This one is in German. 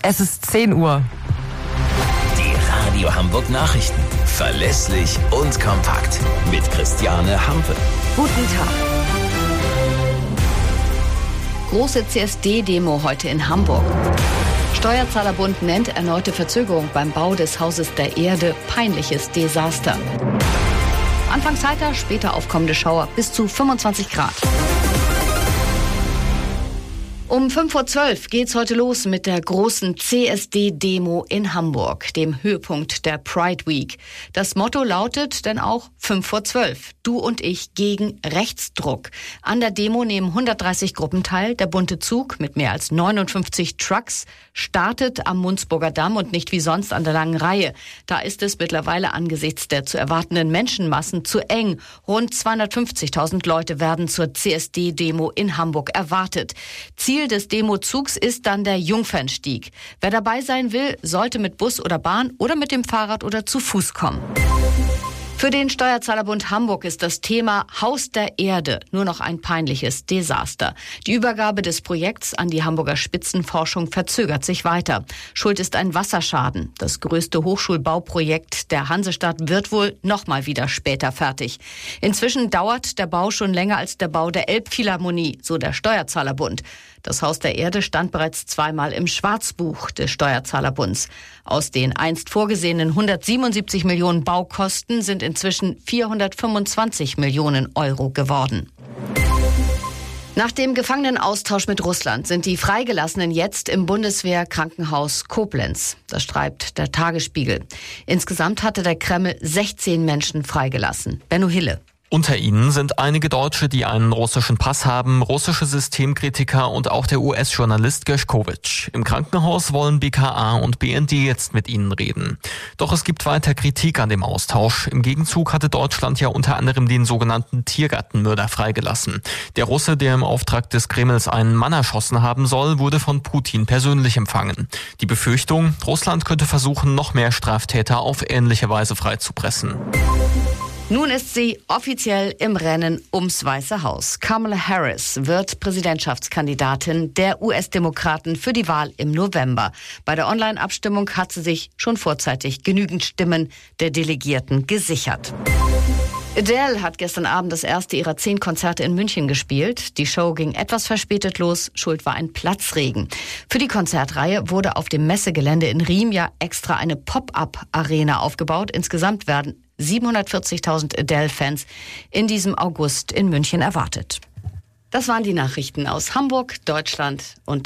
Es ist 10 Uhr. Die Radio Hamburg Nachrichten. Verlässlich und kompakt. Mit Christiane Hampe. Guten Tag. Große CSD-Demo heute in Hamburg. Steuerzahlerbund nennt erneute Verzögerung beim Bau des Hauses der Erde peinliches Desaster. Anfangs heiter, später aufkommende Schauer bis zu 25 Grad. Um 5:12 Uhr geht's heute los mit der großen CSD-Demo in Hamburg, dem Höhepunkt der Pride Week. Das Motto lautet denn auch 5:12 Uhr, du und ich gegen Rechtsdruck. An der Demo nehmen 130 Gruppen teil. Der bunte Zug mit mehr als 59 Trucks startet am Mundsburger Damm und nicht wie sonst an der langen Reihe. Da ist es mittlerweile angesichts der zu erwartenden Menschenmassen zu eng. Rund 250.000 Leute werden zur CSD-Demo in Hamburg erwartet. Ziel des Demozugs ist dann der Jungfernstieg. Wer dabei sein will, sollte mit Bus oder Bahn oder mit dem Fahrrad oder zu Fuß kommen. Für den Steuerzahlerbund Hamburg ist das Thema Haus der Erde nur noch ein peinliches Desaster. Die Übergabe des Projekts an die Hamburger Spitzenforschung verzögert sich weiter. Schuld ist ein Wasserschaden. Das größte Hochschulbauprojekt der Hansestadt wird wohl noch mal wieder später fertig. Inzwischen dauert der Bau schon länger als der Bau der Elbphilharmonie, so der Steuerzahlerbund. Das Haus der Erde stand bereits zweimal im Schwarzbuch des Steuerzahlerbunds. Aus den einst vorgesehenen 177 Millionen Baukosten sind inzwischen 425 Millionen Euro geworden. Nach dem Gefangenenaustausch mit Russland sind die Freigelassenen jetzt im Bundeswehrkrankenhaus Koblenz. Das schreibt der Tagesspiegel. Insgesamt hatte der Kreml 16 Menschen freigelassen. Benno Hille. Unter ihnen sind einige Deutsche, die einen russischen Pass haben, russische Systemkritiker und auch der US-Journalist Gershkovich. Im Krankenhaus wollen BKA und BND jetzt mit ihnen reden. Doch es gibt weiter Kritik an dem Austausch. Im Gegenzug hatte Deutschland ja unter anderem den sogenannten Tiergartenmörder freigelassen. Der Russe, der im Auftrag des Kremls einen Mann erschossen haben soll, wurde von Putin persönlich empfangen. Die Befürchtung, Russland könnte versuchen, noch mehr Straftäter auf ähnliche Weise freizupressen. Nun ist sie offiziell im Rennen ums Weiße Haus. Kamala Harris wird Präsidentschaftskandidatin der US-Demokraten für die Wahl im November. Bei der Online-Abstimmung hat sie sich schon vorzeitig genügend Stimmen der Delegierten gesichert. Adele hat gestern Abend das erste ihrer 10 Konzerte in München gespielt. Die Show ging etwas verspätet los. Schuld war ein Platzregen. Für die Konzertreihe wurde auf dem Messegelände in Riem ja extra eine Pop-up-Arena aufgebaut. Insgesamt werden 740.000 Adele-Fans in diesem August in München erwartet. Das waren die Nachrichten aus Hamburg, Deutschland und